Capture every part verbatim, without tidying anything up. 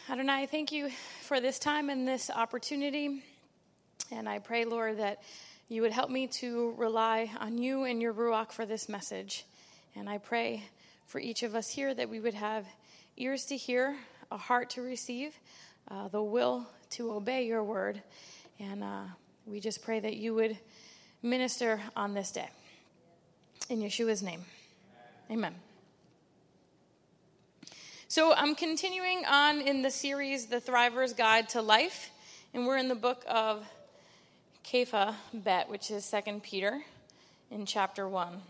Adonai, thank you for this time and this opportunity. And I pray, Lord, that you would help me to rely on you and your Ruach for this message. And I pray for each of us here that we would have ears to hear, a heart to receive, uh, the will to obey your word. And uh, we just pray that you would minister on this day. In Yeshua's name, amen. So I'm continuing on in the series, The Thriver's Guide to Life, and we're in the book of Kepha Bet, which is Second Peter, in chapter one.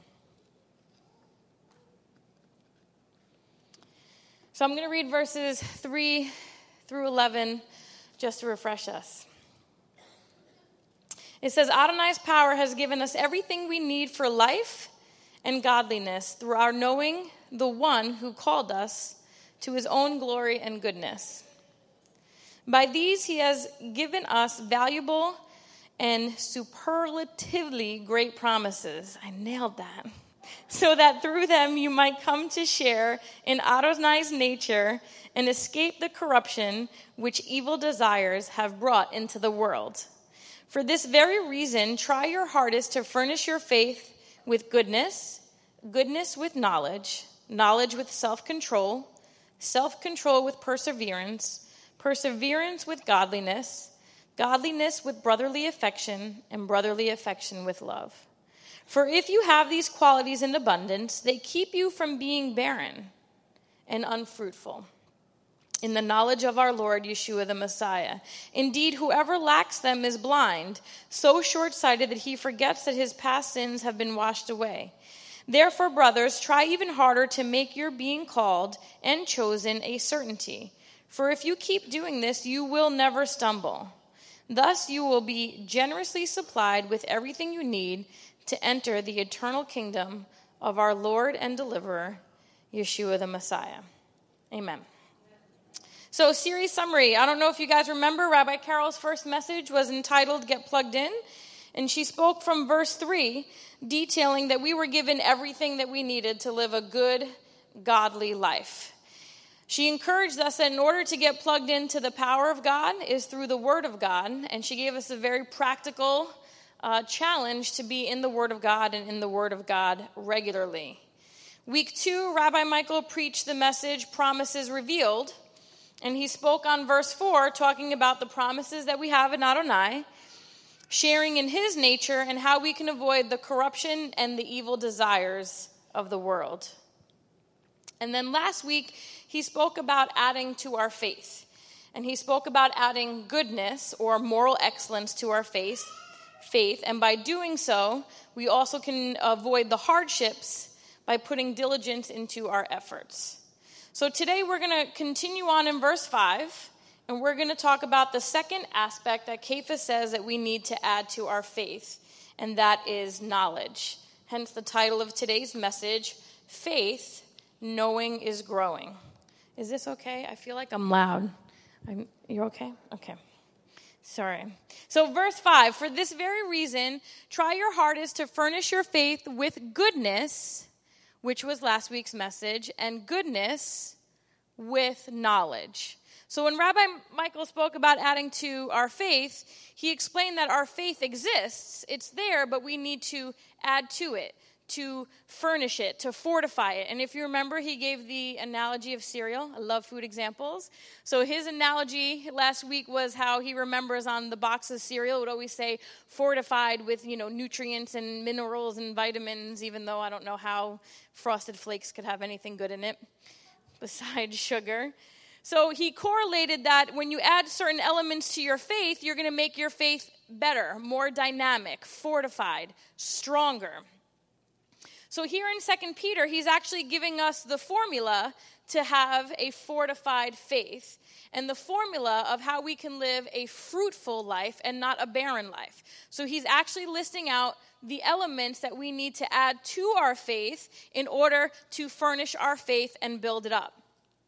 So I'm going to read verses three through eleven just to refresh us. It says, Adonai's power has given us everything we need for life and godliness through our knowing the one who called us to his own glory and goodness. By these he has given us valuable and superlatively great promises. I nailed that. So that through them you might come to share in Adonai's nature and escape the corruption which evil desires have brought into the world. For this very reason, try your hardest to furnish your faith with goodness, goodness with knowledge, knowledge with self-control, self-control with perseverance, perseverance with godliness, godliness with brotherly affection, and brotherly affection with love. For if you have these qualities in abundance, they keep you from being barren and unfruitful in the knowledge of our Lord Yeshua the Messiah. Indeed, whoever lacks them is blind, so short-sighted that he forgets that his past sins have been washed away. Therefore, brothers, try even harder to make your being called and chosen a certainty. For if you keep doing this, you will never stumble. Thus, you will be generously supplied with everything you need to enter the eternal kingdom of our Lord and Deliverer, Yeshua the Messiah. Amen. So, series summary. I don't know if you guys remember, Rabbi Carol's first message was entitled Get Plugged In. And she spoke from verse three, detailing that we were given everything that we needed to live a good, godly life. She encouraged us that in order to get plugged into the power of God is through the Word of God. And she gave us a very practical uh, challenge to be in the Word of God and in the Word of God regularly. Week two, Rabbi Michael preached the message, Promises Revealed. And he spoke on verse four, talking about the promises that we have in Adonai, sharing in his nature and how we can avoid the corruption and the evil desires of the world. And then last week, he spoke about adding to our faith. And he spoke about adding goodness or moral excellence to our faith. faith. And by doing so, we also can avoid the hardships by putting diligence into our efforts. So today we're going to continue on in verse five. And we're going to talk about the second aspect that Kepha says that we need to add to our faith, and that is knowledge. Hence the title of today's message, Faith, Knowing is Growing. Is this okay? I feel like I'm loud. I'm, you're okay? Okay. Sorry. So verse five, for this very reason, try your hardest to furnish your faith with goodness, which was last week's message, and goodness with knowledge. So when Rabbi Michael spoke about adding to our faith, he explained that our faith exists. It's there, but we need to add to it, to furnish it, to fortify it. And if you remember, he gave the analogy of cereal. I love food examples. So his analogy last week was how he remembers on the box of cereal, it would always say fortified with, you know, nutrients and minerals and vitamins, even though I don't know how Frosted Flakes could have anything good in it besides sugar. So he correlated that when you add certain elements to your faith, you're going to make your faith better, more dynamic, fortified, stronger. So here in Second Peter, he's actually giving us the formula to have a fortified faith and the formula of how we can live a fruitful life and not a barren life. So he's actually listing out the elements that we need to add to our faith in order to furnish our faith and build it up.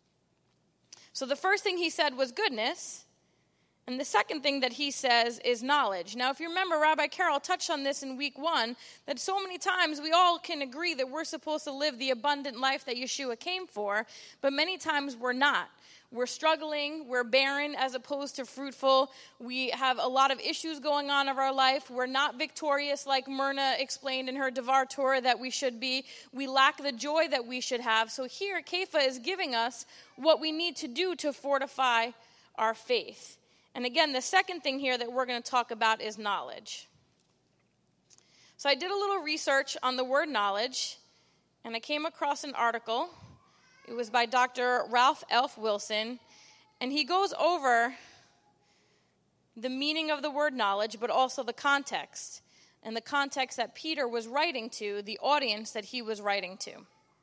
So the first thing he said was goodness, and the second thing that he says is knowledge. Now, if you remember, Rabbi Carol touched on this in week one, that so many times we all can agree that we're supposed to live the abundant life that Yeshua came for, but many times we're not. we're struggling, we're barren as opposed to fruitful. We have a lot of issues going on in our life. We're not victorious like Myrna explained in her Devar Torah that we should be. We lack the joy that we should have. So here, Kepha is giving us what we need to do to fortify our faith. And again, the second thing here that we're going to talk about is knowledge. So I did a little research on the word knowledge, and I came across an article. It was by Doctor Ralph F. Wilson, and he goes over the meaning of the word knowledge, but also the context, and the context that Peter was writing to, the audience that he was writing to.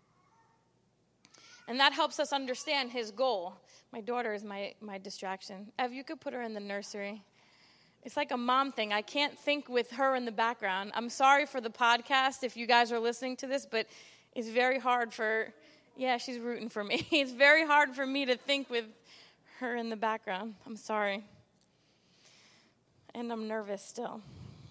And that helps us understand his goal. My daughter is my, my distraction. Ev, you could put her in the nursery. It's like a mom thing. I can't think with her in the background. I'm sorry for the podcast if you guys are listening to this, but it's very hard for, yeah, she's rooting for me. It's very hard for me to think with her in the background. I'm sorry. And I'm nervous still.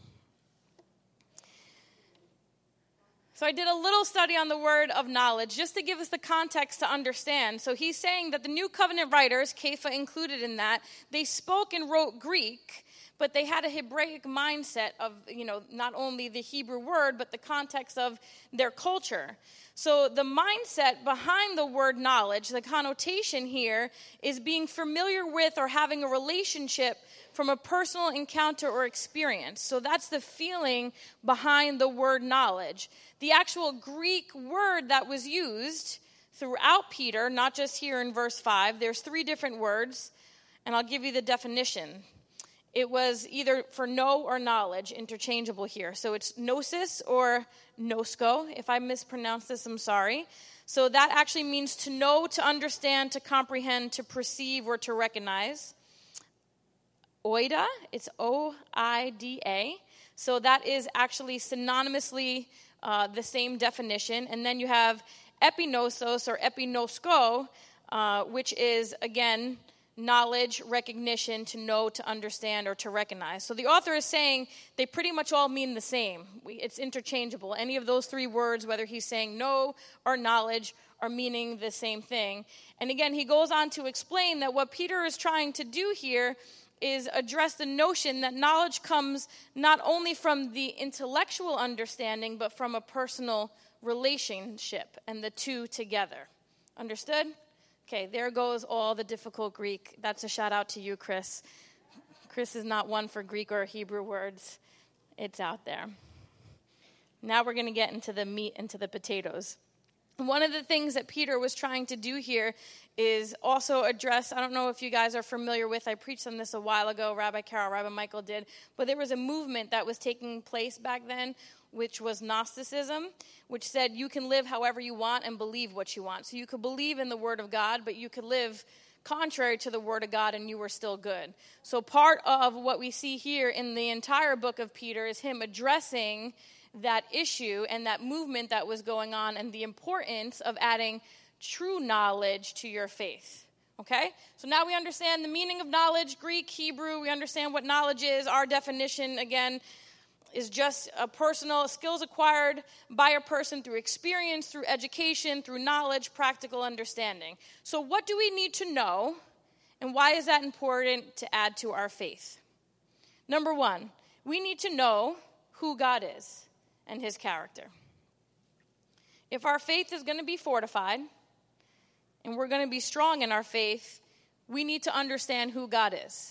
So I did a little study on the word of knowledge just to give us the context to understand. So he's saying that the New Covenant writers, Kepha included in that, they spoke and wrote Greek, but they had a Hebraic mindset of, you know, not only the Hebrew word, but the context of their culture. So the mindset behind the word knowledge, the connotation here, is being familiar with or having a relationship from a personal encounter or experience. So that's the feeling behind the word knowledge. The actual Greek word that was used throughout Peter, not just here in verse five, there's three different words, and I'll give you the definition. It was either for know or knowledge, interchangeable here. So it's gnosis or nosko. If I mispronounce this, I'm sorry. So that actually means to know, to understand, to comprehend, to perceive, or to recognize. Oida, it's O I D A. So that is actually synonymously uh, the same definition. And then you have epinosos or epinosko, uh, which is, again, knowledge, recognition, to know, to understand, or to recognize. So the author is saying they pretty much all mean the same. We, it's interchangeable. Any of those three words, whether he's saying know or knowledge, are meaning the same thing. And again, he goes on to explain that what Peter is trying to do here is address the notion that knowledge comes not only from the intellectual understanding, but from a personal relationship, and the two together. Understood? Okay, there goes all the difficult Greek. That's a shout out to you, Chris. Chris is not one for Greek or Hebrew words. It's out there. Now we're going to get into the meat, into the potatoes. One of the things that Peter was trying to do here is also address, I don't know if you guys are familiar with, I preached on this a while ago, Rabbi Carol, Rabbi Michael did, but there was a movement that was taking place back then, which was Gnosticism, which said you can live however you want and believe what you want. So you could believe in the Word of God, but you could live contrary to the Word of God and you were still good. So part of what we see here in the entire book of Peter is him addressing that issue and that movement that was going on and the importance of adding true knowledge to your faith. Okay? So now we understand the meaning of knowledge, Greek, Hebrew. We understand what knowledge is. Our definition, again, is just a personal skills acquired by a person through experience, through education, through knowledge, practical understanding. So what do we need to know, and why is that important to add to our faith? Number one, we need to know who God is and his character. If our faith is going to be fortified and we're going to be strong in our faith, we need to understand who God is.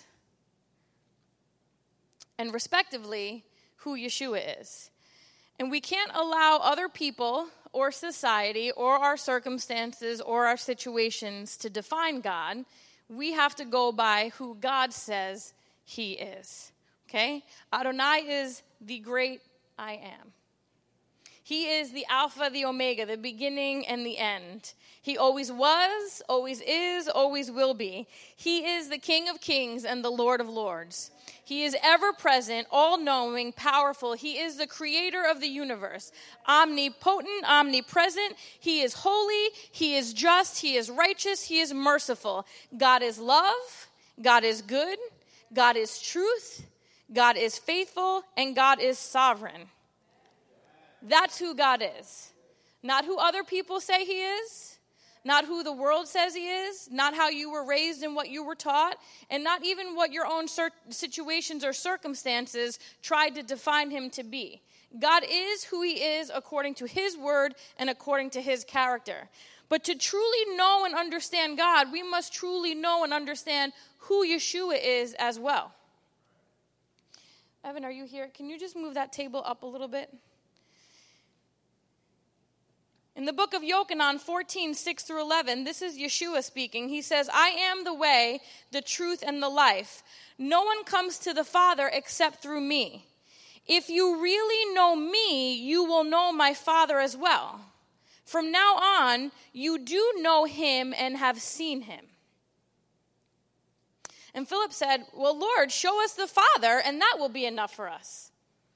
And respectively, who Yeshua is. And we can't allow other people or society or our circumstances or our situations to define God. We have to go by who God says he is. Okay? Adonai is the great I am. He is the Alpha, the Omega, the beginning and the end. He always was, always is, always will be. He is the King of kings and the Lord of lords. He is ever-present, all-knowing, powerful. He is the creator of the universe, omnipotent, omnipresent. He is holy. He is just. He is righteous. He is merciful. God is love. God is good. God is truth. God is faithful. And God is sovereign. That's who God is. Not who other people say he is. Not who the world says he is, not how you were raised and what you were taught, and not even what your own situations or circumstances tried to define him to be. God is who he is according to his word and according to his character. But to truly know and understand God, we must truly know and understand who Yeshua is as well. Evan, are you here? Can you just move that table up a little bit? In the book of Yochanan fourteen, six through eleven, this is Yeshua speaking. He says, I am the way, the truth, and the life. No one comes to the Father except through me. If you really know me, you will know my Father as well. From now on, you do know him and have seen him. And Philip said, well, Lord, show us the Father, and that will be enough for us.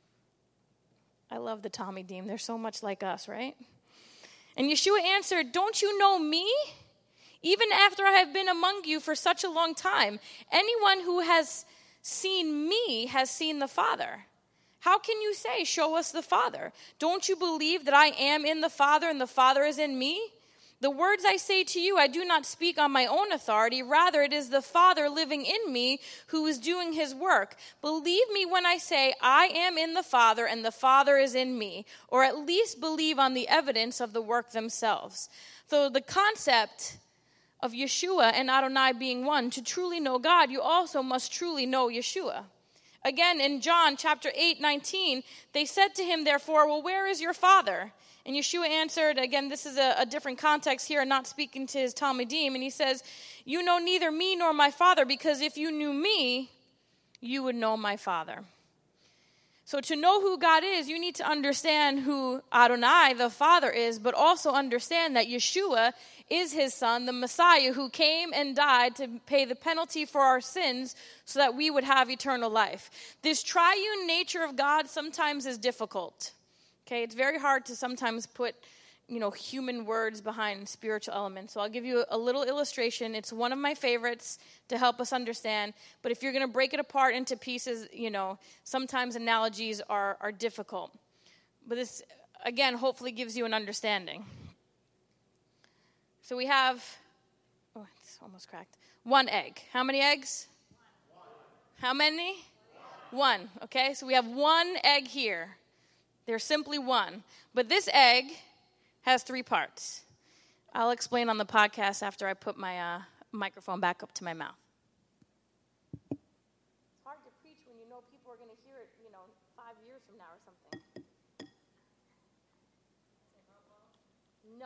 I love the Tommy Deem. They're so much like us, right? And Yeshua answered, don't you know me? Even after I have been among you for such a long time, anyone who has seen me has seen the Father. How can you say, show us the Father? Don't you believe that I am in the Father and the Father is in me? The words I say to you, I do not speak on my own authority. Rather, it is the Father living in me who is doing his work. Believe me when I say I am in the Father and the Father is in me, or at least believe on the evidence of the work themselves. So the concept of Yeshua and Adonai being one, to truly know God, you also must truly know Yeshua. Again, in John chapter eight, nineteen, they said to him, therefore, well, where is your Father? And Yeshua answered, again, this is a, a different context here, not speaking to his Talmudim, and he says, you know neither me nor my Father, because if you knew me, you would know my Father. So to know who God is, you need to understand who Adonai, the Father, is, but also understand that Yeshua is his Son, the Messiah, who came and died to pay the penalty for our sins so that we would have eternal life. This triune nature of God sometimes is difficult. Okay, it's very hard to sometimes put, you know, human words behind spiritual elements. So I'll give you a little illustration. It's one of my favorites to help us understand. But if you're going to break it apart into pieces, you know, sometimes analogies are, are difficult. But this, again, hopefully gives you an understanding. So we have, oh, it's almost cracked. One egg. How many eggs? One. How many? One. One. Okay, so we have one egg here. There's simply one. But this egg has three parts. I'll explain on the podcast after I put my uh, microphone back up to my mouth. It's hard to preach when you know people are going to hear it, you know, five years from now or something. No.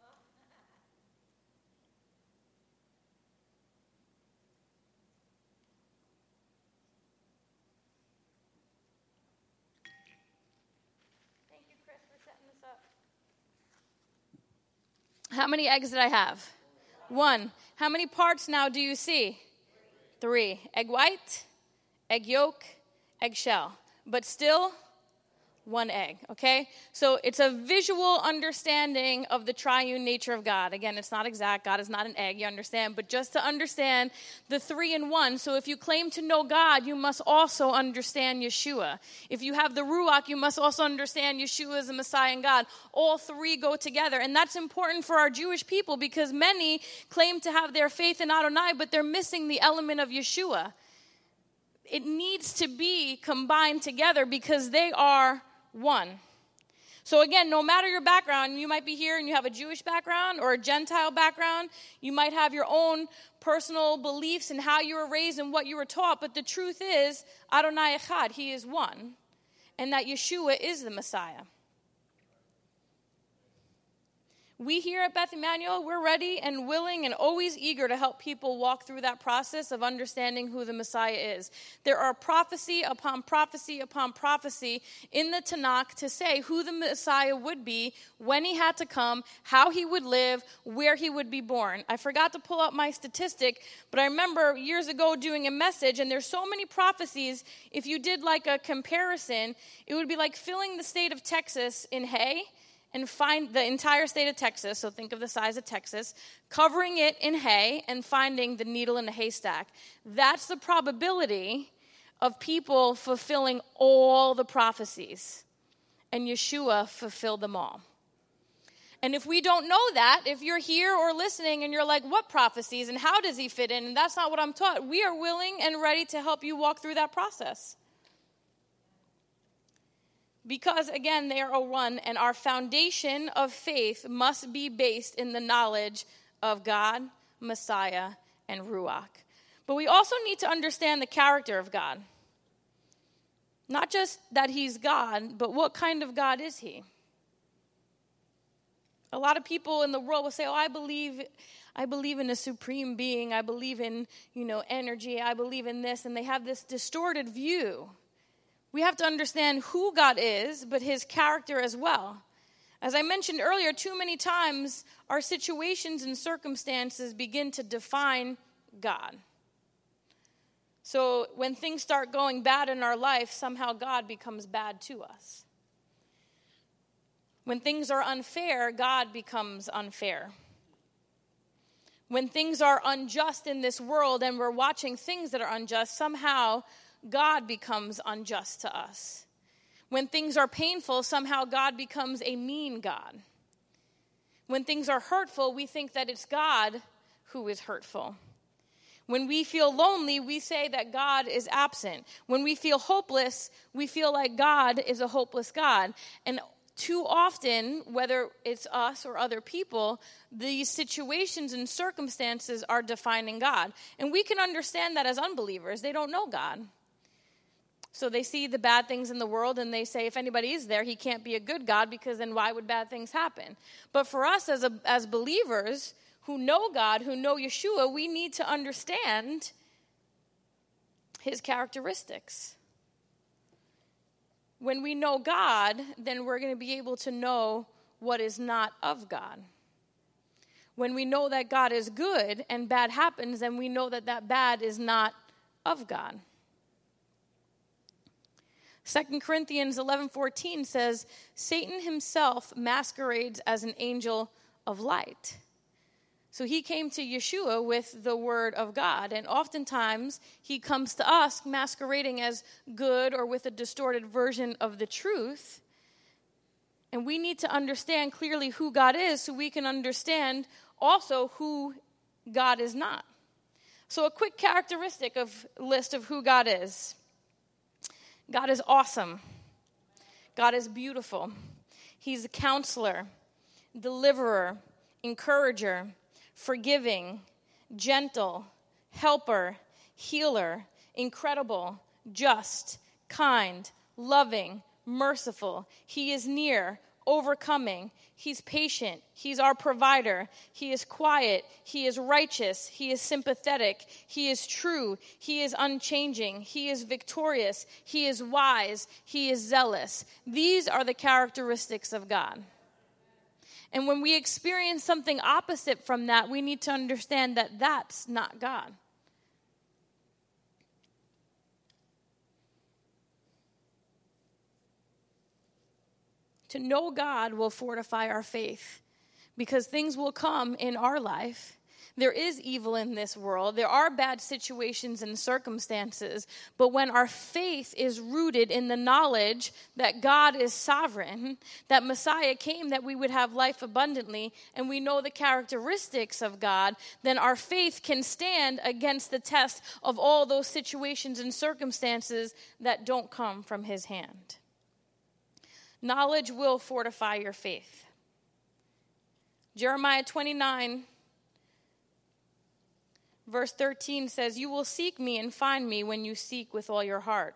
How many eggs did I have? One. How many parts now do you see? Three. Egg white, egg yolk, egg shell. But still, one egg, okay? So it's a visual understanding of the triune nature of God. Again, it's not exact. God is not an egg, you understand? But just to understand the three in one. So if you claim to know God, you must also understand Yeshua. If you have the Ruach, you must also understand Yeshua as the Messiah and God. All three go together. And that's important for our Jewish people because many claim to have their faith in Adonai, but they're missing the element of Yeshua. It needs to be combined together because they are one. So again, no matter your background, you might be here and you have a Jewish background or a Gentile background. You might have your own personal beliefs and how you were raised and what you were taught. But the truth is, Adonai Echad, he is one. And that Yeshua is the Messiah. We here at Beth Emmanuel, we're ready and willing and always eager to help people walk through that process of understanding who the Messiah is. There are prophecy upon prophecy upon prophecy in the Tanakh to say who the Messiah would be, when he had to come, how he would live, where he would be born. I forgot to pull up my statistic, but I remember years ago doing a message, and there's so many prophecies. If you did like a comparison, it would be like filling the state of Texas in hay, and find the entire state of Texas, so think of the size of Texas, covering it in hay and finding the needle in the haystack. That's the probability of people fulfilling all the prophecies. And Yeshua fulfilled them all. And if we don't know that, if you're here or listening and you're like, what prophecies and how does he fit in? And that's not what I'm taught. We are willing and ready to help you walk through that process. Because, again, they are one, and our foundation of faith must be based in the knowledge of God, Messiah, and Ruach. But we also need to understand the character of God. Not just that he's God, but what kind of God is he? A lot of people in the world will say, oh, I believe I believe in a supreme being. I believe in, you know, energy. I believe in this. And they have this distorted view. We have to understand who God is, but his character as well. As I mentioned earlier, too many times our situations and circumstances begin to define God. So when things start going bad in our life, somehow God becomes bad to us. When things are unfair, God becomes unfair. When things are unjust in this world and we're watching things that are unjust, somehow God becomes unjust to us. When things are painful, somehow God becomes a mean God. When things are hurtful, we think that it's God who is hurtful. When we feel lonely, we say that God is absent. When we feel hopeless, we feel like God is a hopeless God. And too often, whether it's us or other people, these situations and circumstances are defining God. And we can understand that as unbelievers. They don't know God. So they see the bad things in the world and they say, if anybody is there, he can't be a good God, because then why would bad things happen? But for us as a, as believers who know God, who know Yeshua, we need to understand his characteristics. When we know God, then we're going to be able to know what is not of God. When we know that God is good and bad happens, then we know that that bad is not of God. Second Corinthians eleven fourteen says, Satan himself masquerades as an angel of light. So he came to Yeshua with the word of God, and oftentimes he comes to us masquerading as good or with a distorted version of the truth. And we need to understand clearly who God is so we can understand also who God is not. So a quick characteristic of list of who God is. God is awesome. God is beautiful. He's a counselor, deliverer, encourager, forgiving, gentle, helper, healer, incredible, just, kind, loving, merciful. He is near, overcoming. He's patient. He's our provider. He is quiet. He is righteous. He is sympathetic. He is true. He is unchanging. He is victorious. He is wise. He is zealous. These are the characteristics of God. And when we experience something opposite from that, we need to understand that that's not God. To know God will fortify our faith, because things will come in our life. There is evil in this world. There are bad situations and circumstances. But when our faith is rooted in the knowledge that God is sovereign, that Messiah came that we would have life abundantly, and we know the characteristics of God, then our faith can stand against the test of all those situations and circumstances that don't come from his hand. Knowledge will fortify your faith. Jeremiah twenty-nine, verse thirteen says, you will seek me and find me when you seek with all your heart.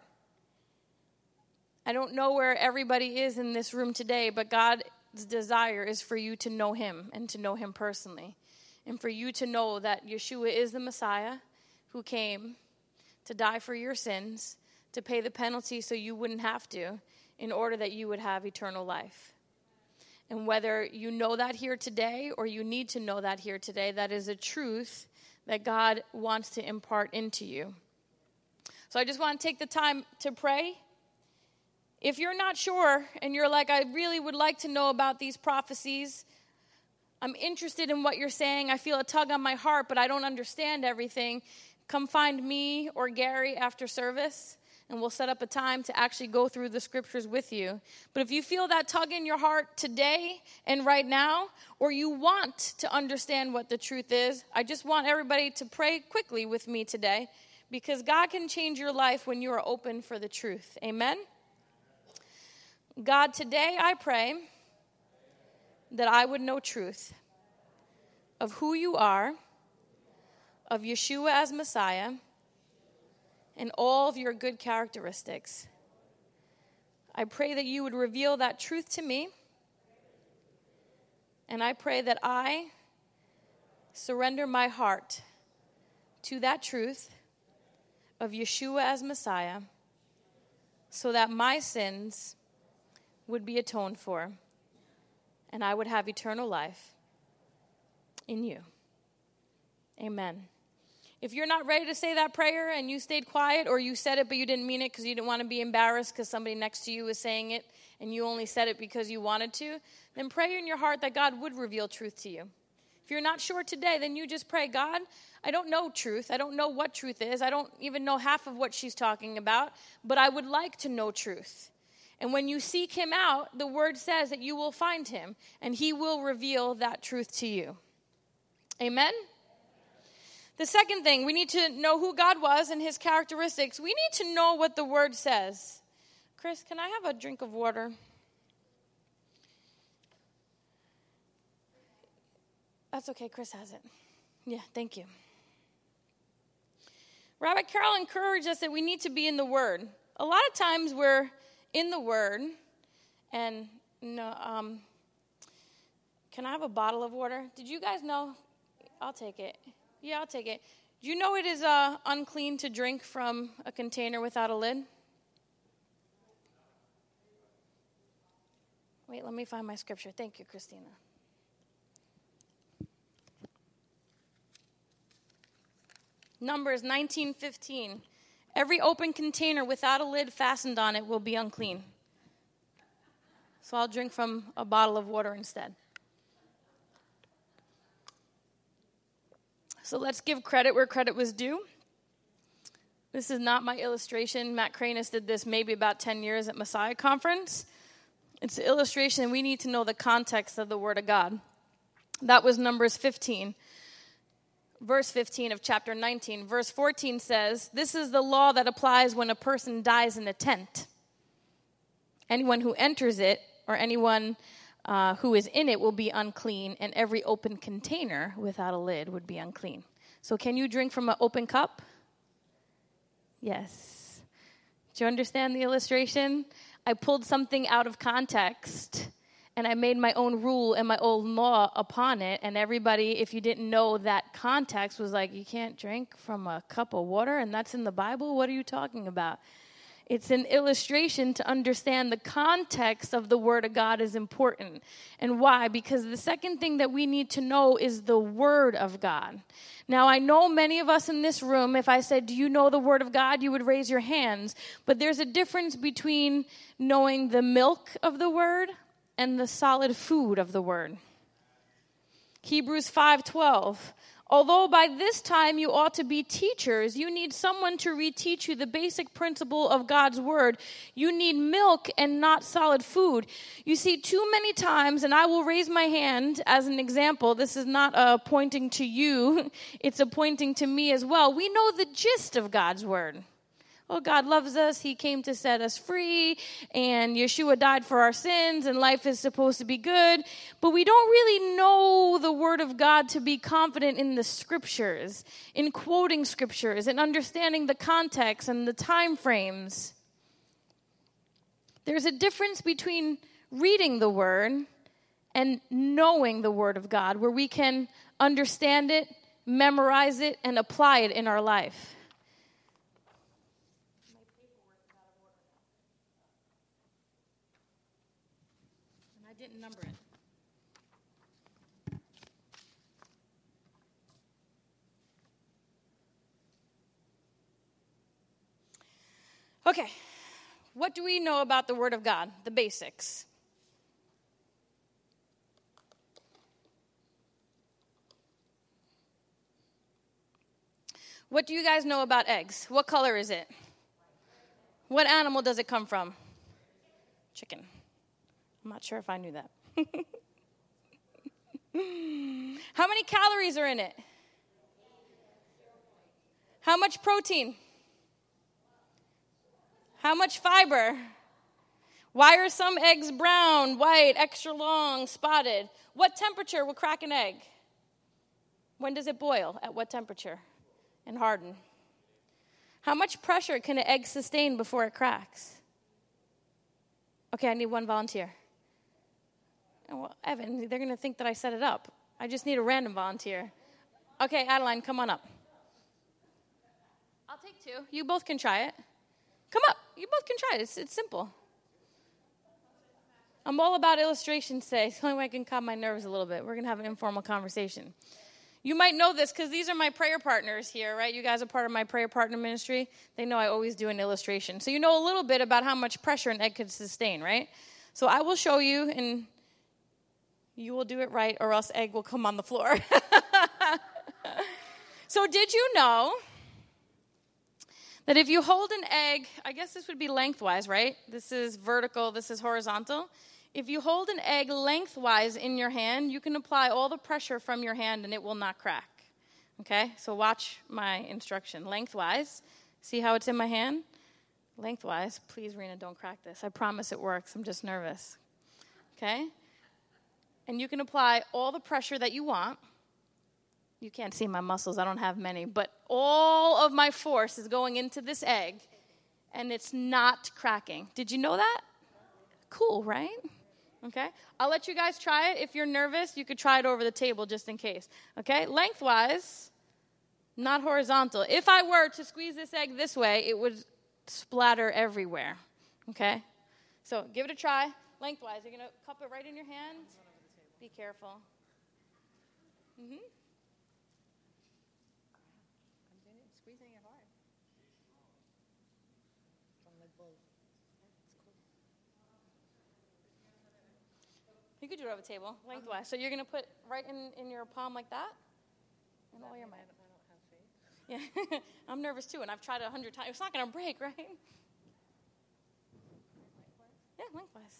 I don't know where everybody is in this room today, but God's desire is for you to know him and to know him personally. And for you to know that Yeshua is the Messiah who came to die for your sins, to pay the penalty so you wouldn't have to, in order that you would have eternal life. And whether you know that here today or you need to know that here today, that is a truth that God wants to impart into you. So I just want to take the time to pray. If you're not sure and you're like, I really would like to know about these prophecies, I'm interested in what you're saying, I feel a tug on my heart, but I don't understand everything, come find me or Gary after service. and we'll set up a time to actually go through the scriptures with you. But if you feel that tug in your heart today and right now, or you want to understand what the truth is, I just want everybody to pray quickly with me today, because God can change your life when you are open for the truth. Amen? God, today I pray that I would know truth of who you are, of Yeshua as Messiah, and all of your good characteristics. I pray that you would reveal that truth to me, and I pray that I surrender my heart to that truth of Yeshua as Messiah, so that my sins would be atoned for, and I would have eternal life in you. Amen. If you're not ready to say that prayer and you stayed quiet, or you said it but you didn't mean it because you didn't want to be embarrassed because somebody next to you was saying it and you only said it because you wanted to, then pray in your heart that God would reveal truth to you. If you're not sure today, then you just pray, God, I don't know truth. I don't know what truth is. I don't even know half of what she's talking about, but I would like to know truth. And when you seek him out, the word says that you will find him, and he will reveal that truth to you. Amen? The second thing, we need to know who God was and his characteristics. We need to know what the word says. Chris, can I have a drink of water? That's okay, Chris has it. Yeah, thank you. Rabbi Carol encouraged us that we need to be in the word. A lot of times we're in the word, and no, um, can I have a bottle of water? Did you guys know? I'll take it. Yeah, I'll take it. Do you know it is uh, unclean to drink from a container without a lid? Wait, let me find my scripture. Thank you, Christina. Numbers nineteen fifteen. Every open container without a lid fastened on it will be unclean. So I'll drink from a bottle of water instead. So let's give credit where credit was due. This is not my illustration. Matt Cranus did this maybe about ten years at Messiah Conference. It's an illustration. We need to know the context of the Word of God. That was Numbers fifteen. Verse fifteen of chapter nineteen. Verse fourteen says, this is the law that applies when a person dies in a tent. Anyone who enters it, or anyone Uh, who is in it, will be unclean, and every open container without a lid would be unclean. So can you drink from an open cup? Yes. Do you understand the illustration? I pulled something out of context, and I made my own rule and my own law upon it, and everybody, if you didn't know that context, was like, you can't drink from a cup of water, and that's in the Bible? What are you talking about? It's an illustration to understand the context of the Word of God is important. And why? Because the second thing that we need to know is the Word of God. Now, I know many of us in this room, if I said, do you know the Word of God? You would raise your hands. But there's a difference between knowing the milk of the Word and the solid food of the Word. Hebrews five twelve. Although by this time you ought to be teachers, you need someone to reteach you the basic principle of God's word. You need milk and not solid food. You see, too many times, and I will raise my hand as an example. This is not uh, pointing to you. It's a pointing to me as well. We know the gist of God's word. Oh, God loves us. He came to set us free, and Yeshua died for our sins, and life is supposed to be good. But we don't really know the Word of God to be confident in the Scriptures, in quoting Scriptures, and understanding the context and the time frames. There's a difference between reading the Word and knowing the Word of God, where we can understand it, memorize it, and apply it in our life. Didn't number it. Okay, what do we know about the Word of God? The basics. What do you guys know about eggs? What color is it? What animal does it come from? Chicken. I'm not sure if I knew that. How many calories are in it? How much protein? How much fiber? Why are some eggs brown, white, extra long, spotted? What temperature will crack an egg? When does it boil? At what temperature? And harden? How much pressure can an egg sustain before it cracks? Okay, I need one volunteer. Well, Evan, they're going to think that I set it up. I just need a random volunteer. Okay, Adeline, come on up. I'll take two. You both can try it. Come up. You both can try it. It's, it's simple. I'm all about illustrations today. It's the only way I can calm my nerves a little bit. We're going to have an informal conversation. You might know this because these are my prayer partners here, right? You guys are part of my prayer partner ministry. They know I always do an illustration. So you know a little bit about how much pressure an egg could sustain, right? So I will show you, and you will do it right, or else egg will come on the floor. So did you know that if you hold an egg, I guess this would be lengthwise, right? This is vertical, this is horizontal. If you hold an egg lengthwise in your hand, you can apply all the pressure from your hand and it will not crack. Okay? So watch my instruction. Lengthwise. See how it's in my hand? Lengthwise. Please, Rena, don't crack this. I promise it works. I'm just nervous. Okay? And you can apply all the pressure that you want. You can't see my muscles. I don't have many. But all of my force is going into this egg, and it's not cracking. Did you know that? Cool, right? Okay? I'll let you guys try it. If you're nervous, you could try it over the table just in case. Okay? Lengthwise, not horizontal. If I were to squeeze this egg this way, it would splatter everywhere. Okay? So give it a try. Lengthwise. You're going to cup it right in your hand. Be careful. Mm-hmm. I'm squeezing it hard. You could do it over the table, lengthwise. So you're going to put right in, in your palm like that? And all your might. I don't have faith. Yeah. I'm nervous too, and I've tried it a hundred times. It's not going to break, right? Yeah, lengthwise.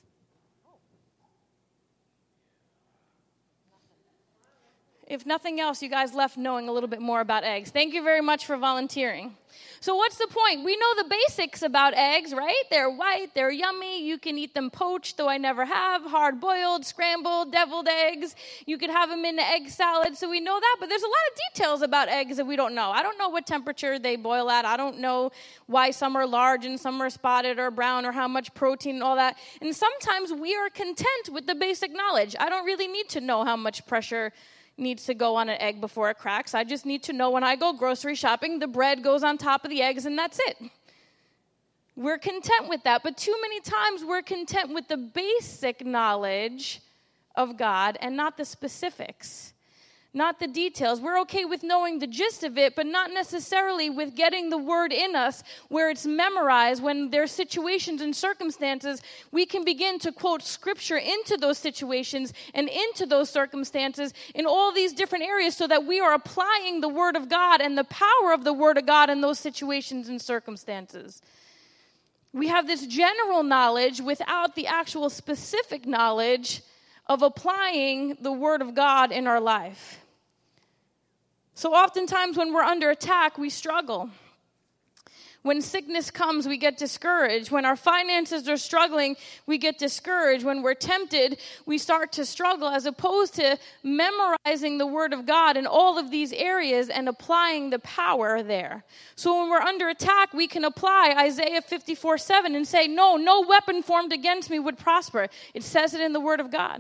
If nothing else, you guys left knowing a little bit more about eggs. Thank you very much for volunteering. So what's the point? We know the basics about eggs, right? They're white, they're yummy. You can eat them poached, though I never have, hard-boiled, scrambled, deviled eggs. You could have them in the egg salad, so we know that. But there's a lot of details about eggs that we don't know. I don't know what temperature they boil at. I don't know why some are large and some are spotted or brown or how much protein and all that. And sometimes we are content with the basic knowledge. I don't really need to know how much pressure needs to go on an egg before it cracks. I just need to know when I go grocery shopping, the bread goes on top of the eggs, and that's it. We're content with that, but too many times we're content with the basic knowledge of God and not the specifics, not the details. We're okay with knowing the gist of it, but not necessarily with getting the word in us where it's memorized. When there's situations and circumstances, we can begin to quote scripture into those situations and into those circumstances in all these different areas so that we are applying the word of God and the power of the word of God in those situations and circumstances. We have this general knowledge without the actual specific knowledge of applying the word of God in our life. So oftentimes when we're under attack, we struggle. When sickness comes, we get discouraged. When our finances are struggling, we get discouraged. When we're tempted, we start to struggle, as opposed to memorizing the word of God in all of these areas and applying the power there. So when we're under attack, we can apply Isaiah fifty-four seven and say, no, no weapon formed against me would prosper. It says it in the word of God.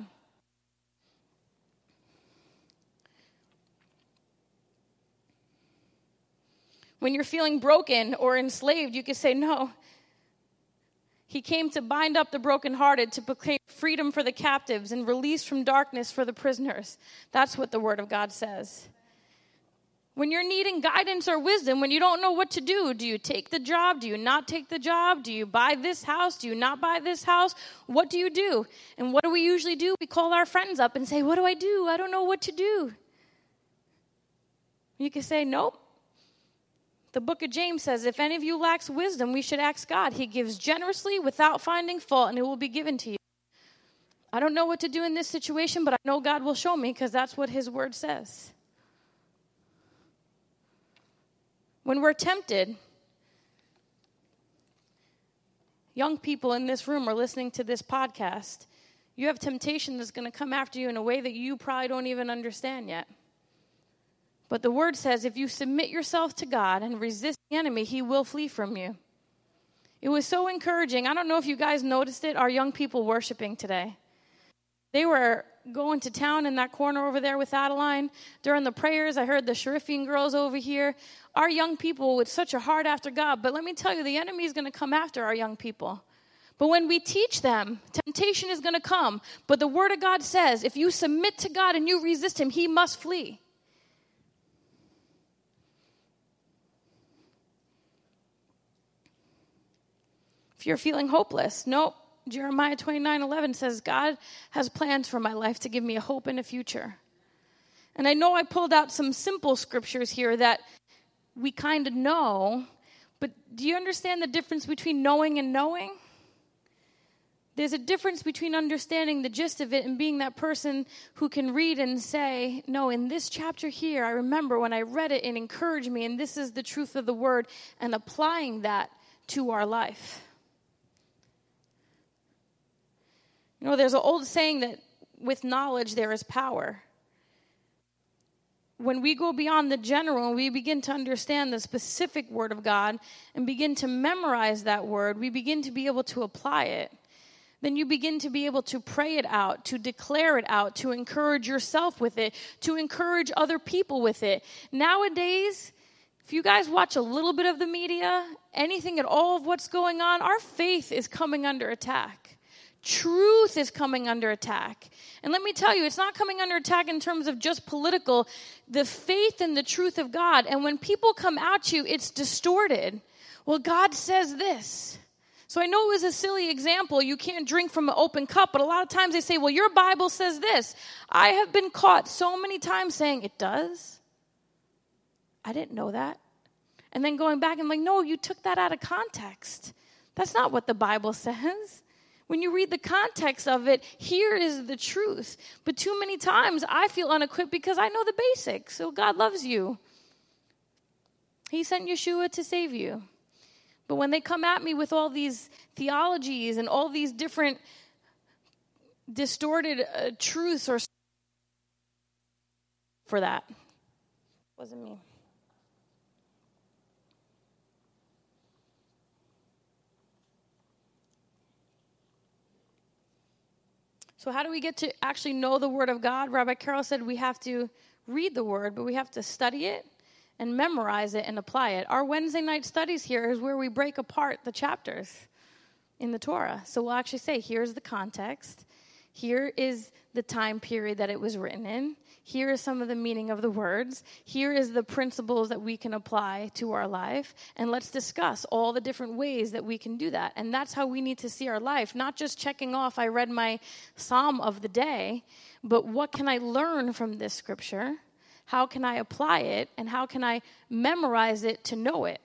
When you're feeling broken or enslaved, you can say, no. He came to bind up the brokenhearted, to proclaim freedom for the captives and release from darkness for the prisoners. That's what the word of God says. When you're needing guidance or wisdom, when you don't know what to do, do you take the job? Do you not take the job? Do you buy this house? Do you not buy this house? What do you do? And what do we usually do? We call our friends up and say, what do I do? I don't know what to do. You can say, nope. The book of James says, if any of you lacks wisdom, we should ask God. He gives generously without finding fault, and it will be given to you. I don't know what to do in this situation, but I know God will show me because that's what his word says. When we're tempted, young people in this room are listening to this podcast, you have temptation that's going to come after you in a way that you probably don't even understand yet. But the word says if you submit yourself to God and resist the enemy, he will flee from you. It was so encouraging. I don't know if you guys noticed it, our young people worshiping today. They were going to town in that corner over there with Adeline. During the prayers, I heard the Sharifian girls over here. Our young people with such a heart after God. But let me tell you, the enemy is going to come after our young people. But when we teach them, temptation is going to come. But the word of God says, if you submit to God and you resist him, he must flee. If you're feeling hopeless, nope. Jeremiah twenty-nine eleven says, God has plans for my life to give me a hope and a future. And I know I pulled out some simple scriptures here that we kind of know, but do you understand the difference between knowing and knowing? There's a difference between understanding the gist of it and being that person who can read and say, no, in this chapter here, I remember when I read it, it encouraged me, and this is the truth of the word, and applying that to our life. You know, there's an old saying that with knowledge there is power. When we go beyond the general and we begin to understand the specific word of God and begin to memorize that word, we begin to be able to apply it. Then you begin to be able to pray it out, to declare it out, to encourage yourself with it, to encourage other people with it. Nowadays, if you guys watch a little bit of the media, anything at all of what's going on, our faith is coming under attack. Truth is coming under attack. And let me tell you, it's not coming under attack in terms of just political. The faith and the truth of God. And when people come at you, it's distorted. Well, God says this. So I know it was a silly example. You can't drink from an open cup. But a lot of times they say, well, your Bible says this. I have been caught so many times saying, it does? I didn't know that. And then going back and like, no, you took that out of context. That's not what the Bible says. When you read the context of it, here is the truth. But too many times I feel unequipped because I know the basics. So God loves you. He sent Yeshua to save you. But when they come at me with all these theologies and all these different distorted uh, truths or for that, wasn't me. So how do we get to actually know the Word of God? Rabbi Carroll said we have to read the Word, but we have to study it and memorize it and apply it. Our Wednesday night studies here is where we break apart the chapters in the Torah. So we'll actually say, here's the context. Here is the time period that it was written in. Here is some of the meaning of the words. Here is the principles that we can apply to our life. And let's discuss all the different ways that we can do that. And that's how we need to see our life. Not just checking off, I read my psalm of the day, but what can I learn from this scripture? How can I apply it? And how can I memorize it to know it?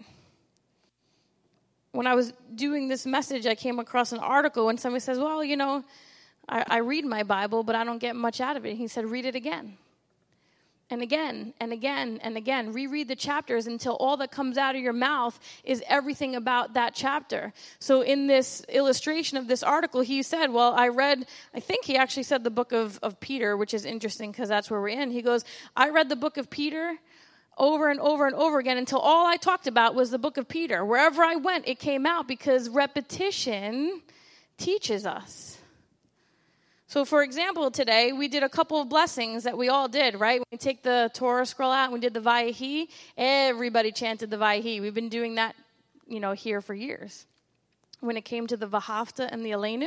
When I was doing this message, I came across an article and somebody says, well, you know, I, I read my Bible, but I don't get much out of it. He said, read it again. And again, and again, and again. Reread the chapters until all that comes out of your mouth is everything about that chapter. So in this illustration of this article, he said, well, I read, I think he actually said the book of, of Peter, which is interesting because that's where we're in. He goes, I read the book of Peter over and over and over again until all I talked about was the book of Peter. Wherever I went, it came out because repetition teaches us. So, for example, today we did a couple of blessings that we all did, right? When we take the Torah scroll out and we did the Vayehi, everybody chanted the Vayehi. We've been doing that, you know, here for years. When it came to the Vahafta and the Aleinu,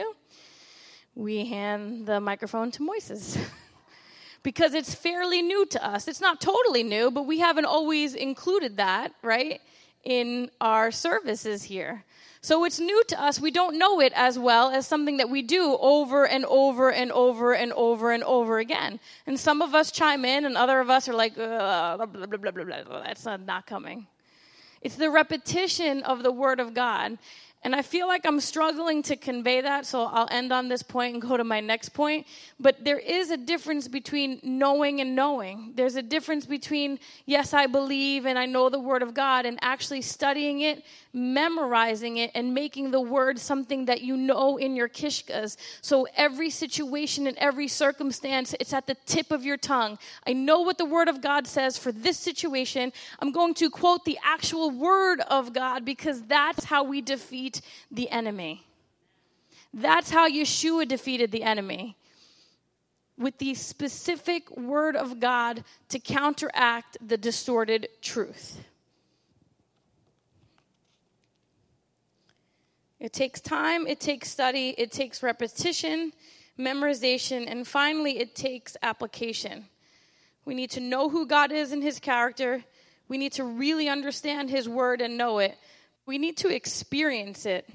we hand the microphone to Moises. Because it's fairly new to us. It's not totally new, but we haven't always included that, right, in our services here. So it's new to us. We don't know it as well as something that we do over and over and over and over and over again. And some of us chime in, and other of us are like, blah, blah, blah, blah, blah, blah. That's not, not coming. It's the repetition of the word of God. And I feel like I'm struggling to convey that, so I'll end on this point and go to my next point. But there is a difference between knowing and knowing. There's a difference between, yes, I believe and I know the word of God, and actually studying it, memorizing it, and making the word something that you know in your kishkas. So every situation and every circumstance, it's at the tip of your tongue. I know what the word of God says for this situation. I'm going to quote the actual word of God, because that's how we defeat the enemy. That's how Yeshua defeated the enemy. With the specific word of God to counteract the distorted truth. It takes time, it takes study, it takes repetition, memorization, and finally it takes application. We need to know who God is and his character. We need to really understand his word and know it. We need to experience it.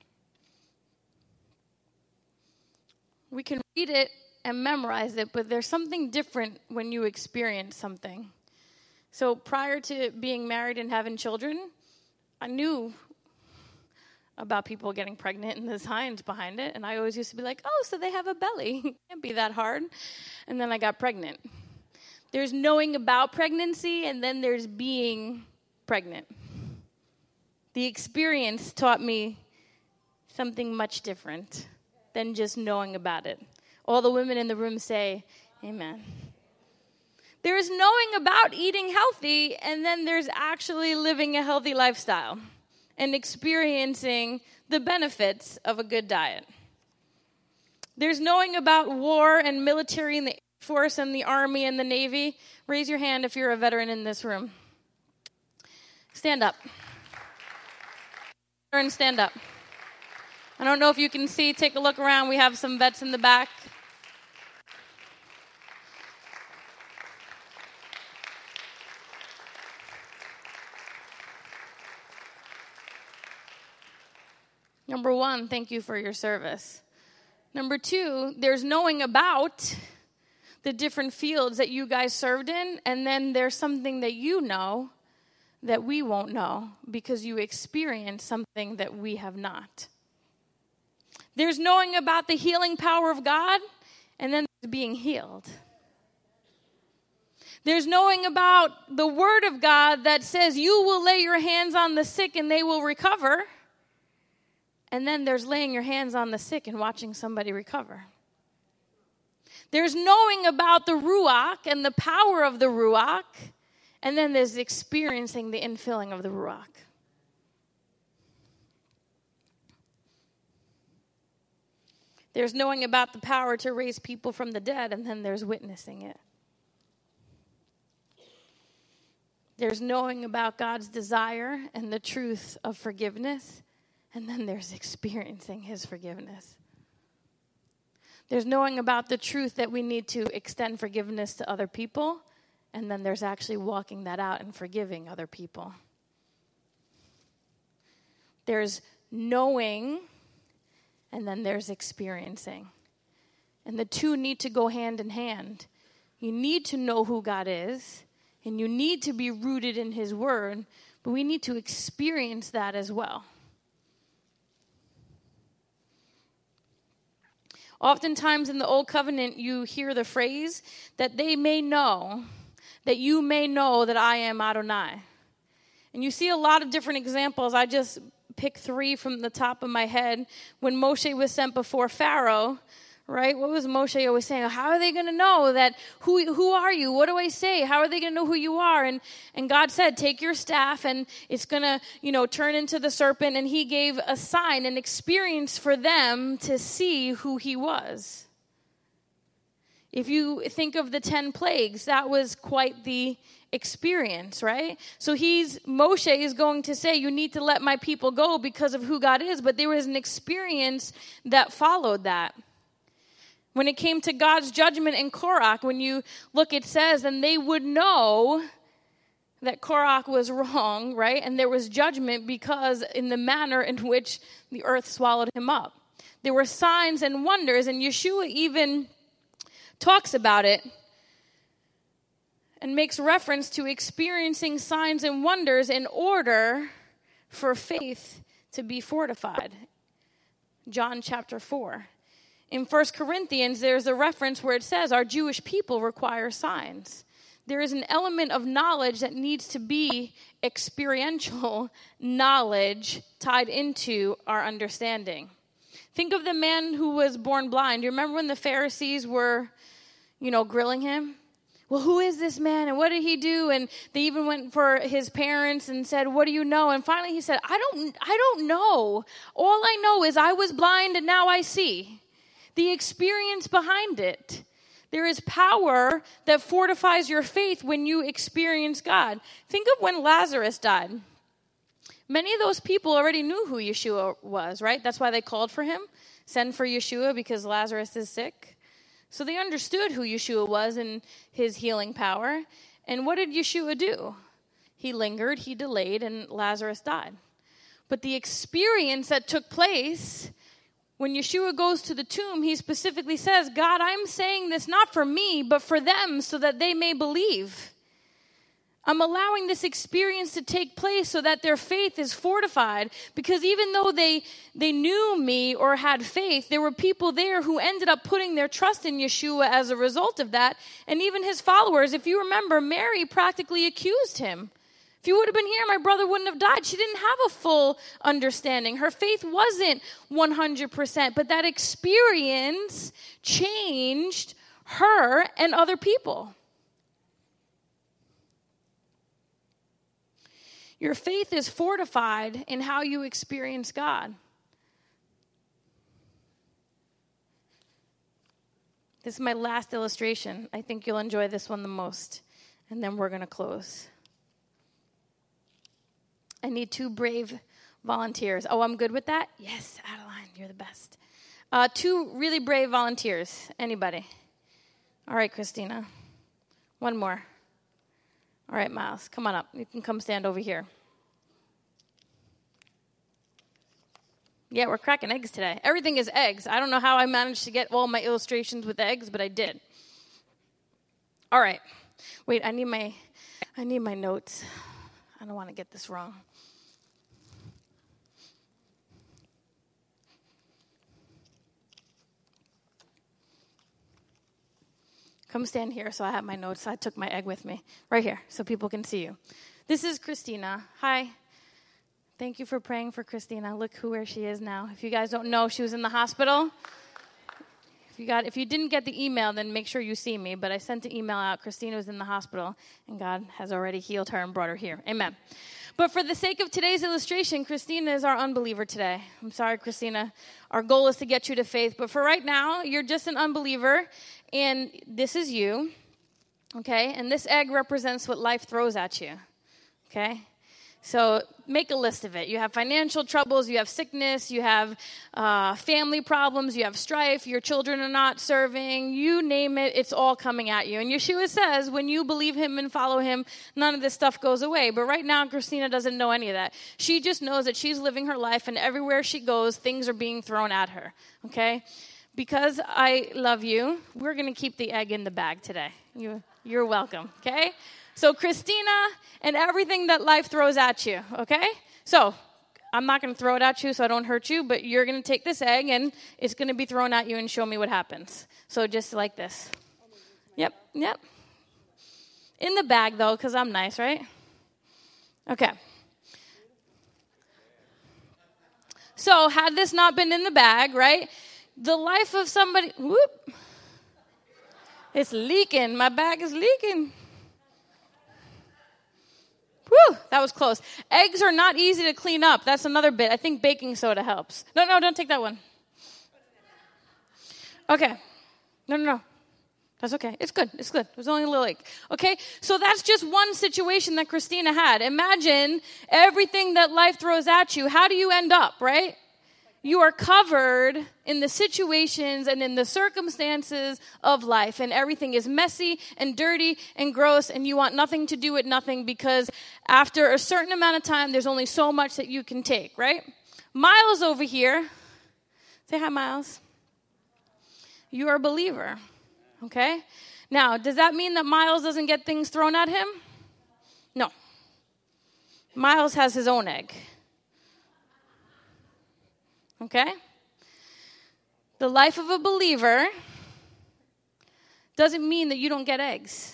We can read it and memorize it, but there's something different when you experience something. So prior to being married and having children, I knew about people getting pregnant and the science behind it, and I always used to be like, oh, so they have a belly. It can't be that hard. And then I got pregnant. There's knowing about pregnancy, and then there's being pregnant. The experience taught me something much different than just knowing about it. All the women in the room say, amen. There's knowing about eating healthy, and then there's actually living a healthy lifestyle and experiencing the benefits of a good diet. There's knowing about war and military and the Air Force and the Army and the Navy. Raise your hand if you're a veteran in this room. Stand up. And stand up. I don't know if you can see. Take a look around. We have some vets in the back. Number one, thank you for your service. Number two, there's knowing about the different fields that you guys served in, and then there's something that you know that we won't know because you experienced something that we have not. There's knowing about the healing power of God, and then there's being healed. There's knowing about the word of God that says you will lay your hands on the sick and they will recover. And then there's laying your hands on the sick and watching somebody recover. There's knowing about the Ruach and the power of the Ruach. And then there's experiencing the infilling of the Ruach. There's knowing about the power to raise people from the dead, and then there's witnessing it. There's knowing about God's desire and the truth of forgiveness, and then there's experiencing his forgiveness. There's knowing about the truth that we need to extend forgiveness to other people, and then there's actually walking that out and forgiving other people. There's knowing, and then there's experiencing. And the two need to go hand in hand. You need to know who God is, and you need to be rooted in his word, but we need to experience that as well. Oftentimes in the Old Covenant, you hear the phrase that they may know, that you may know that I am Adonai. And you see a lot of different examples. I just picked three from the top of my head. When Moshe was sent before Pharaoh, right? What was Moshe always saying? How are they going to know that, who who are you? What do I say? How are they going to know who you are? And and God said, take your staff and it's going to, you know, turn into the serpent. And he gave a sign, an experience for them to see who he was. If you think of the ten plagues, that was quite the experience, right? So he's, Moshe is going to say, you need to let my people go because of who God is. But there was an experience that followed that. When it came to God's judgment in Korach, when you look, it says, and they would know that Korach was wrong, right? And there was judgment because in the manner in which the earth swallowed him up. There were signs and wonders, and Yeshua even talks about it. and makes reference to experiencing signs and wonders in order for faith to be fortified. John chapter four. In First Corinthians, there's a reference where it says our Jewish people require signs. There is an element of knowledge that needs to be experiential knowledge tied into our understanding. Think of the man who was born blind. You remember when the Pharisees were, you know, grilling him? Well, who is this man and what did he do? And they even went for his parents and said, what do you know? And finally he said, I don't, I don't know. All I know is I was blind and now I see. The experience behind it. There is power that fortifies your faith when you experience God. Think of when Lazarus died. Many of those people already knew who Yeshua was, right? That's why they called for him. Send for Yeshua because Lazarus is sick. So they understood who Yeshua was and his healing power. And what did Yeshua do? He lingered, he delayed, and Lazarus died. But the experience that took place, when Yeshua goes to the tomb, he specifically says, God, I'm saying this not for me, but for them so that they may believe. I'm allowing this experience to take place so that their faith is fortified. Because even though they, they knew me or had faith, there were people there who ended up putting their trust in Yeshua as a result of that. And even his followers, if you remember, Mary practically accused him. If you would have been here, my brother wouldn't have died. She didn't have a full understanding. Her faith wasn't one hundred percent, but that experience changed her and other people. Your faith is fortified in how you experience God. This is my last illustration. I think you'll enjoy this one the most. And then we're going to close. I need two brave volunteers. Oh, I'm good with that? Yes, Adeline, you're the best. Uh, two really brave volunteers. Anybody? All right, Christina. One more. All right, Miles, come on up. You can come stand over here. Yeah, we're cracking eggs today. Everything is eggs. I don't know how I managed to get all my illustrations with eggs, but I did. All right. Wait, I need my I need my notes. I don't want to get this wrong. Come stand here so I have my notes. I took my egg with me. Right here so people can see you. This is Christina. Hi. Thank you for praying for Christina. Look who where she is now. If you guys don't know, she was in the hospital. If you got, if you didn't get the email, then make sure you see me. But I sent the email out. Christina was in the hospital, and God has already healed her and brought her here. Amen. But for the sake of today's illustration, Christina is our unbeliever today. I'm sorry, Christina. Our goal is to get you to faith. But for right now, you're just an unbeliever, and this is you, okay? And this egg represents what life throws at you, okay? So make a list of it. You have financial troubles, you have sickness, you have uh, family problems, you have strife, your children are not serving, you name it, it's all coming at you. And Yeshua says when you believe him and follow him, none of this stuff goes away. But right now, Christina doesn't know any of that. She just knows that she's living her life, and everywhere she goes, things are being thrown at her, okay? Because I love you, we're going to keep the egg in the bag today. You, you're welcome, okay? So Christina and everything that life throws at you, okay? So I'm not going to throw it at you so I don't hurt you, but you're going to take this egg and it's going to be thrown at you and show me what happens. So just like this. Yep, yep. In the bag, though, because I'm nice, right? Okay. So had this not been in the bag, right, the life of somebody, whoop, it's leaking. My bag is leaking. Whew, that was close. Eggs are not easy to clean up. That's another bit. I think baking soda helps. No, no, don't take that one. Okay. No, no, no. That's okay. It's good. It's good. It was only a little egg. Okay? So that's just one situation that Christina had. Imagine everything that life throws at you. How do you end up, right? You are covered in the situations and in the circumstances of life, and everything is messy and dirty and gross, and you want nothing to do with nothing because after a certain amount of time, there's only so much that you can take, right? Miles over here, say hi, Miles. You are a believer, okay? Now, does that mean that Miles doesn't get things thrown at him? No. Miles has his own egg. Okay? The life of a believer doesn't mean that you don't get eggs.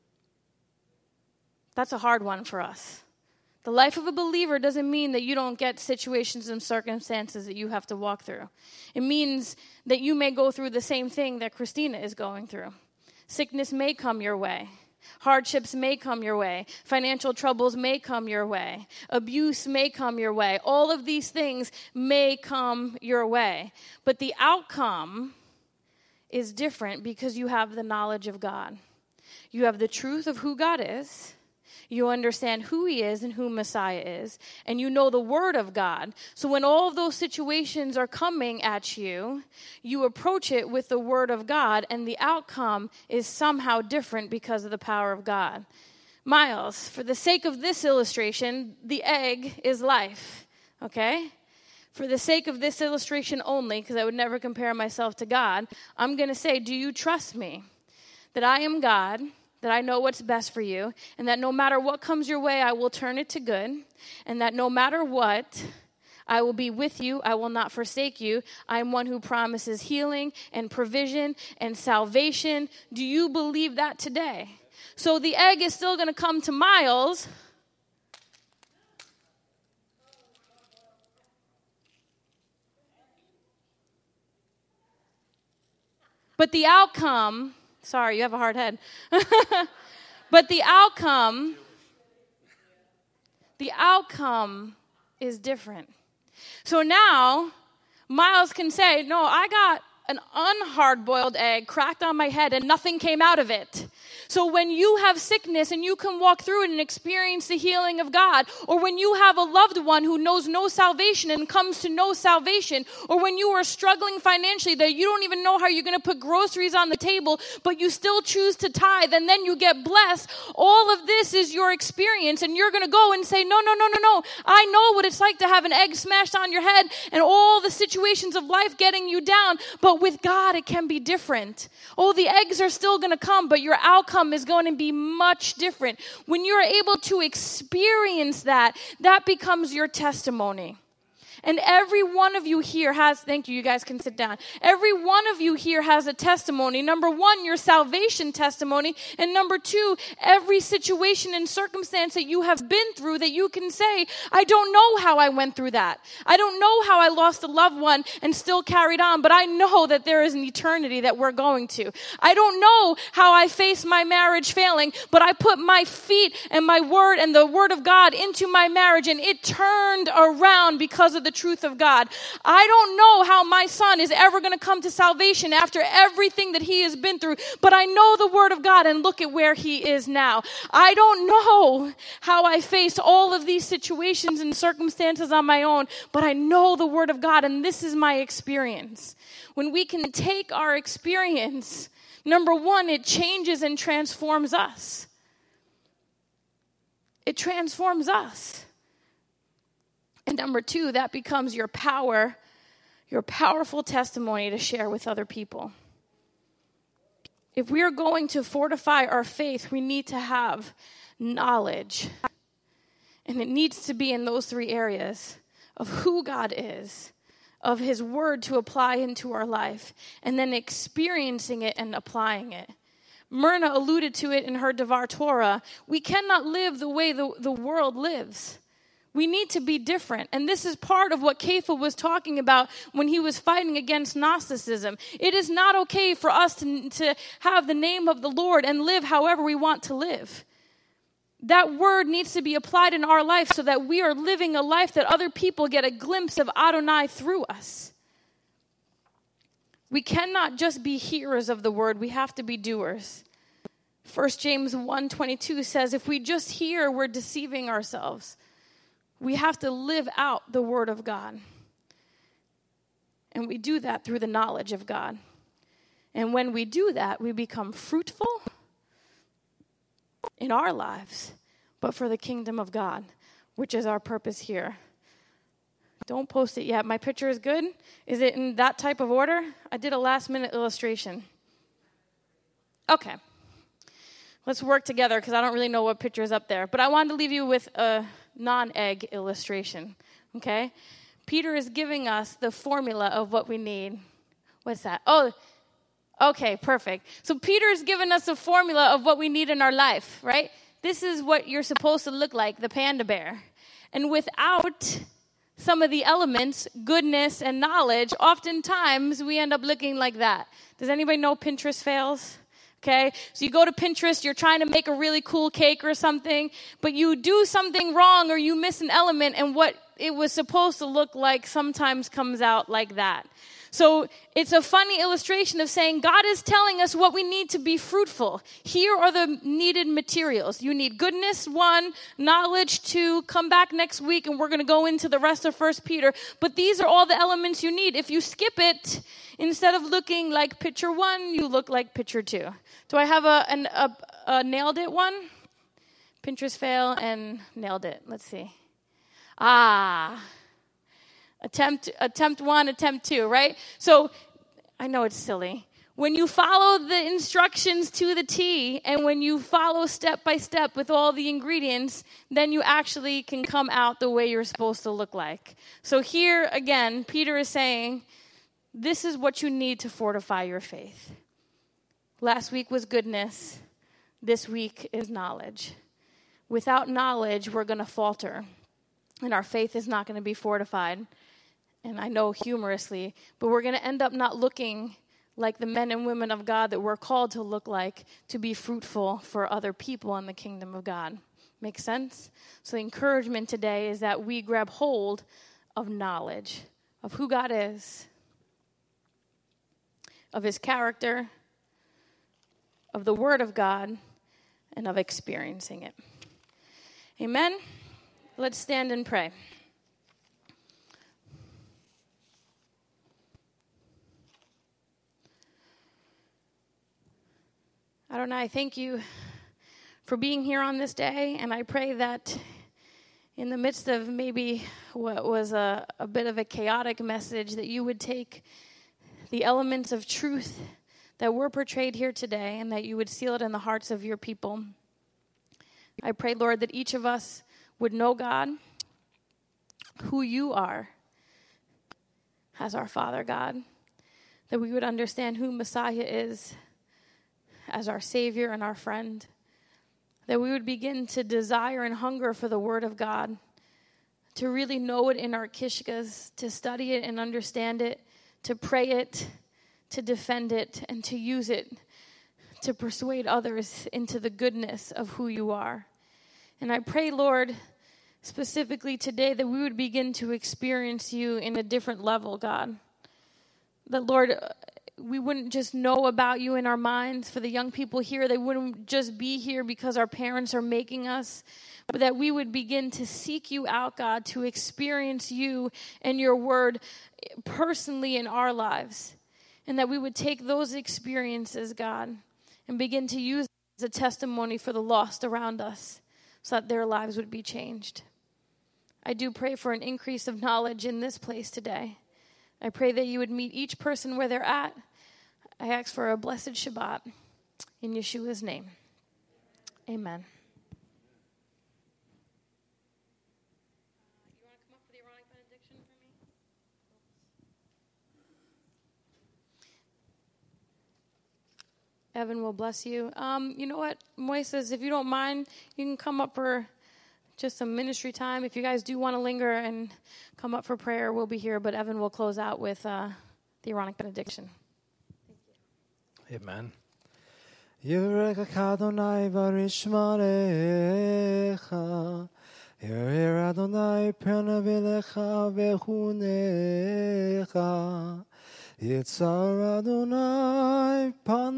That's a hard one for us. The life of a believer doesn't mean that you don't get situations and circumstances that you have to walk through. It means that you may go through the same thing that Christina is going through. Sickness may come your way. Hardships may come your way. Financial troubles may come your way. Abuse may come your way. All of these things may come your way. But the outcome is different because you have the knowledge of God. You have the truth of who God is. You understand who he is and who Messiah is. And you know the word of God. So when all of those situations are coming at you, you approach it with the word of God, and the outcome is somehow different because of the power of God. Miles, for the sake of this illustration, the egg is life, okay? For the sake of this illustration only, because I would never compare myself to God, I'm going to say, do you trust me that I am God, that I know what's best for you, and that no matter what comes your way, I will turn it to good, and that no matter what, I will be with you, I will not forsake you. I am one who promises healing and provision and salvation. Do you believe that today? So the egg is still going to come to Miles, but the outcome... Sorry, you have a hard head. But the outcome, the outcome is different. So now, Miles can say, no, I got an unhard-boiled egg cracked on my head and nothing came out of it. So when you have sickness and you can walk through it and experience the healing of God, or when you have a loved one who knows no salvation and comes to know salvation, or when you are struggling financially that you don't even know how you're going to put groceries on the table, but you still choose to tithe and then you get blessed, all of this is your experience, and you're going to go and say, no, no, no, no, no. I know what it's like to have an egg smashed on your head and all the situations of life getting you down, but with God it can be different. Oh, the eggs are still going to come, but your outcome is going to be much different. When you're able to experience that, that becomes your testimony. And every one of you here has, thank you, you guys can sit down. Every one of you here has a testimony. Number one, your salvation testimony. And number two, every situation and circumstance that you have been through that you can say, I don't know how I went through that. I don't know how I lost a loved one and still carried on, but I know that there is an eternity that we're going to. I don't know how I faced my marriage failing, but I put my feet and my word and the word of God into my marriage, and it turned around because of the truth of God. I don't know how my son is ever going to come to salvation after everything that he has been through, but I know the word of God, and look at where he is now. I don't know how I faced all of these situations and circumstances on my own, but I know the word of God, and this is my experience. When we can take our experience, number one, it changes and transforms us. It transforms us. And number two, that becomes your power, your powerful testimony to share with other people. If we are going to fortify our faith, we need to have knowledge. And it needs to be in those three areas of who God is, of his word to apply into our life, and then experiencing it and applying it. Myrna alluded to it in her Devar Torah. We cannot live the way the, the world lives. We need to be different. And this is part of what Kepha was talking about when he was fighting against Gnosticism. It is not okay for us to, to have the name of the Lord and live however we want to live. That word needs to be applied in our life so that we are living a life that other people get a glimpse of Adonai through us. We cannot just be hearers of the word. We have to be doers. First James one twenty-two says, if we just hear, we're deceiving ourselves. We have to live out the word of God. And we do that through the knowledge of God. And when we do that, we become fruitful in our lives, but for the kingdom of God, which is our purpose here. Don't post it yet. My picture is good. Is it in that type of order? I did a last minute illustration. Okay. let's work together because I don't really know what picture is up there. But I wanted to leave you with a non-egg illustration, okay? Peter is giving us the formula of what we need. What's that? Oh, okay, perfect. So Peter is giving us a formula of what we need in our life, right? This is what you're supposed to look like, the panda bear. And without some of the elements, goodness and knowledge, oftentimes we end up looking like that. Does anybody know Pinterest fails? Okay, so you go to Pinterest, you're trying to make a really cool cake or something, but you do something wrong or you miss an element, and what it was supposed to look like sometimes comes out like that. So it's a funny illustration of saying God is telling us what we need to be fruitful. Here are the needed materials. You need goodness, one, knowledge, two. Come back next week and we're going to go into the rest of First Peter. But these are all the elements you need. If you skip it, instead of looking like picture one, you look like picture two. Do I have a, an, a, a nailed it one? Pinterest fail and nailed it. Let's see. Ah. Attempt attempt one, attempt two, right? So I know it's silly. When you follow the instructions to the T and when you follow step by step with all the ingredients, then you actually can come out the way you're supposed to look like. So here again, Peter is saying, this is what you need to fortify your faith. Last week was goodness. This week is knowledge. Without knowledge, we're going to falter, and our faith is not going to be fortified. And I know humorously, but we're going to end up not looking like the men and women of God that we're called to look like, to be fruitful for other people in the kingdom of God. Make sense? So the encouragement today is that we grab hold of knowledge of who God is, of his character, of the word of God, and of experiencing it. Amen? Let's stand and pray. Adonai, I thank you for being here on this day, and I pray that in the midst of maybe what was a, a bit of a chaotic message, that you would take the elements of truth that were portrayed here today and that you would seal it in the hearts of your people. I pray, Lord, that each of us would know, God, who you are as our Father, God, that we would understand who Messiah is as our Savior and our friend, that we would begin to desire and hunger for the Word of God, to really know it in our kishkas, to study it and understand it, to pray it, to defend it, and to use it to persuade others into the goodness of who you are. And I pray, Lord, specifically today, that we would begin to experience you in a different level, God. That, Lord, we wouldn't just know about you in our minds. For the young people here, they wouldn't just be here because our parents are making us, but that we would begin to seek you out, God, to experience you and your word personally in our lives. And that we would take those experiences, God, and begin to use as a testimony for the lost around us so that their lives would be changed. I do pray for an increase of knowledge in this place today. I pray that you would meet each person where they're at. I ask for a blessed Shabbat in Yeshua's name. Amen. You want to come up for the Aaronic benediction for me? Evan will bless you. Um, you know what, Moises, if you don't mind, you can come up for just some ministry time. If you guys do want to linger and come up for prayer, we'll be here. But Evan will close out with uh, the Aaronic benediction. Thank you. Amen. Yireka Adonai varishmarecha, Yireh Adonai pernavilecha vechunecha, Yitzar Adonai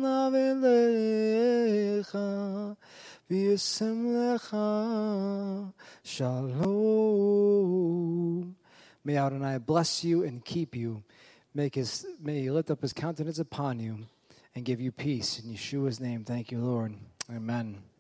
panavilecha, V'yisem lecha shalom. May Adonai bless you and keep you. Make his, may he lift up his countenance upon you and give you peace. In Yeshua's name, thank you, Lord. Amen.